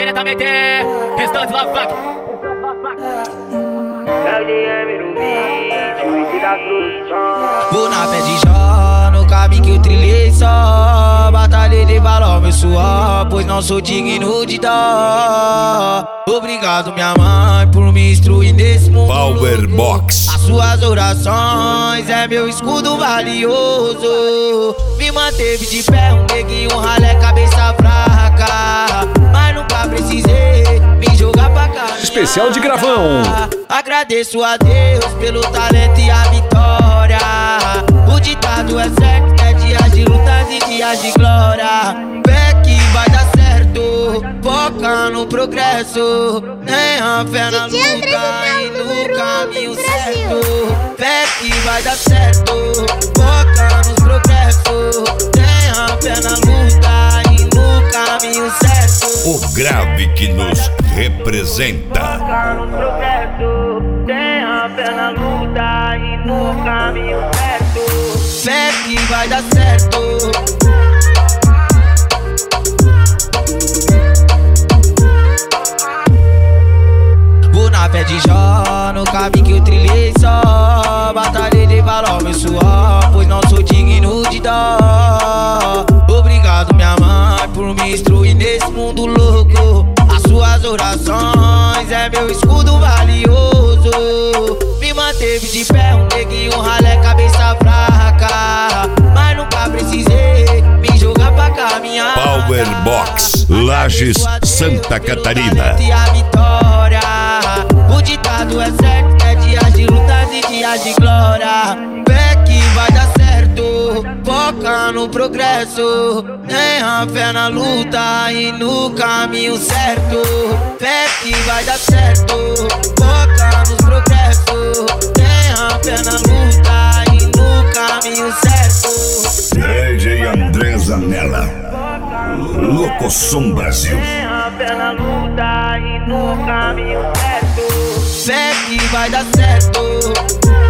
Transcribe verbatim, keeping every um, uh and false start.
diretamente, restante lá, fuck. É o D M no vídeo, da produção. Vou na pé de Jó, no caminho que eu trilhei só. Batalhei de valor meu suor, pois não sou digno de dó. Obrigado minha mãe por me instruir nesse mundo. Power Box. As suas orações é meu escudo valioso. Me manteve de pé, um neguinho, um ralé, cabeça fraca. Mas nunca precisei me jogar pra cá. Especial de gravão. Agradeço a Deus pelo talento e a vitória. O ditado é certo, é dias de lutas e dias de glória. Fé que vai dar certo, foca no progresso. Tenha fé na luta e no caminho certo. Fé que vai dar certo, foca no progresso. Tenha fé na luta e no caminho certo. O grave que nos representa. Foca no progresso, tenha fé na luta e no caminho certo. Fé que vai dar certo. Vou na pé de Jó, no caminho que eu trilhei só. Batalhei de valor meu suor, pois não sou digno de dó. Obrigado minha mãe por me instruir nesse mundo louco. As suas orações é meu escudo valioso. Me manteve de pé, um neguinho, um ralé, cabeça fraca. Mas nunca precisei me jogar pra caminhar. Power Box, Lages, Santa Catarina. E a vitória, o ditado é certo, é dias de lutas e dias de glória. Fé que vai dar certo, foca no progresso. Tenha fé na luta e no caminho certo. Fé que vai dar certo, foca nos progressos. Tenha fé na luta e no caminho certo. D J André Zanella, Locosom Brasil. Tenha fé na luta e no caminho certo. Fé que vai dar certo.